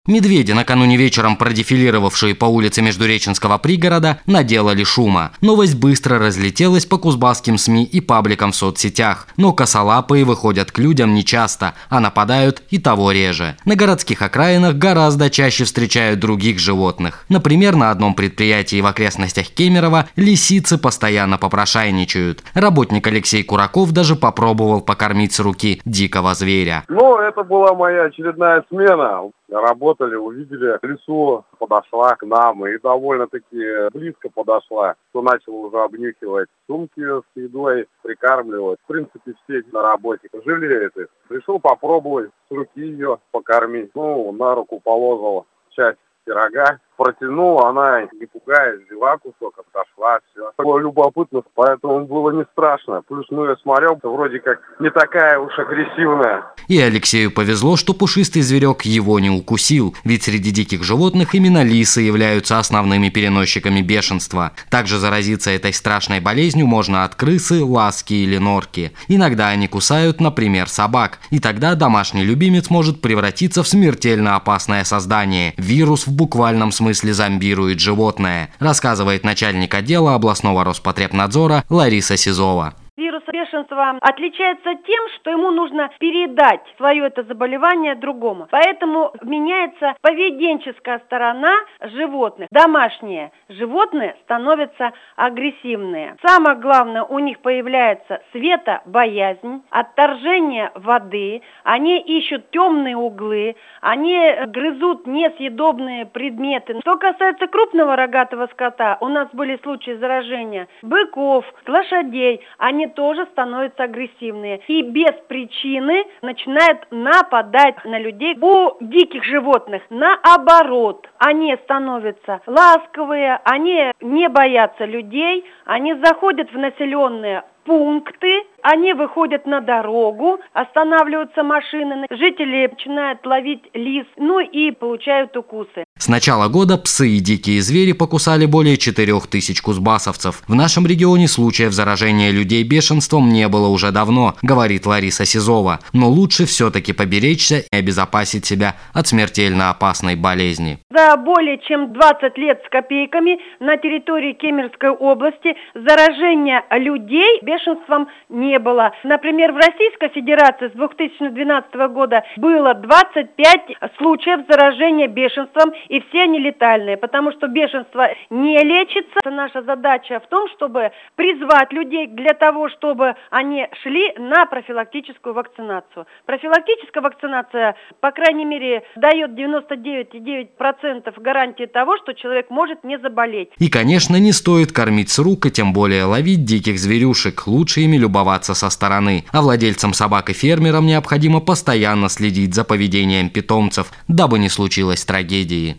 Медведи, накануне вечером продефилировавшие по улице Междуреченского пригорода, наделали шума. Новость быстро разлетелась по кузбасским СМИ и пабликам в соцсетях. Но косолапые выходят к людям нечасто, а нападают и того реже. На городских окраинах гораздо чаще встречают других животных. Например, на одном предприятии в окрестностях Кемерово лисицы постоянно попрошайничают. Работник Алексей Кураков даже попробовал покормить с руки дикого зверя. Это была моя очередная смена. Работали, увидели лису, подошла к нам и довольно-таки близко подошла, что начал уже обнюхивать сумки с едой, прикармливать. В принципе, все на работе жалеют их. Решил попробовать с руки ее покормить. На руку положил часть пирога, протянул, она, не пугаясь, взяла кусок, отошла, все. Было любопытно, поэтому было не страшно. Плюс, я смотрел, вроде как не такая уж агрессивная. И Алексею повезло, что пушистый зверек его не укусил, ведь среди диких животных именно лисы являются основными переносчиками бешенства. Также заразиться этой страшной болезнью можно от крысы, ласки или норки. Иногда они кусают, например, собак, и тогда домашний любимец может превратиться в смертельно опасное создание. Вирус в буквальном смысле зомбирует животное, рассказывает начальник отдела областного Роспотребнадзора Лариса Сизова. Вирус бешенства отличается тем, что ему нужно передать свое это заболевание другому. Поэтому меняется поведенческая сторона животных. Домашние животные становятся агрессивные. Самое главное, у них появляется светобоязнь, отторжение воды, они ищут темные углы, они грызут несъедобные предметы. Что касается крупного рогатого скота, у нас были случаи заражения быков, лошадей, они тоже становятся агрессивные и без причины начинают нападать на людей. У диких животных наоборот, они становятся ласковые, они не боятся людей, они заходят в населенные пункты, они выходят на дорогу, останавливаются машины, жители начинают ловить лис, и получают укусы. С начала года псы и дикие звери покусали более 4000 кузбассовцев. В нашем регионе случаев заражения людей бешенством не было уже давно, говорит Лариса Сизова. Но лучше все-таки поберечься и обезопасить себя от смертельно опасной болезни. За более чем 20 лет с копейками на территории Кемеровской области заражения людей бешенством не было. Например, в Российской Федерации с 2012 года было 25 случаев заражения бешенством, и все они летальные, потому что бешенство не лечится. Наша задача в том, чтобы призвать людей для того, чтобы они шли на профилактическую вакцинацию. Профилактическая вакцинация, по крайней мере, дает 99,9% гарантии того, что человек может не заболеть. И, конечно, не стоит кормить с рук и тем более ловить диких зверюшек. Лучше ими любоваться со стороны. А владельцам собак и фермерам необходимо постоянно следить за поведением питомцев, дабы не случилось трагедии.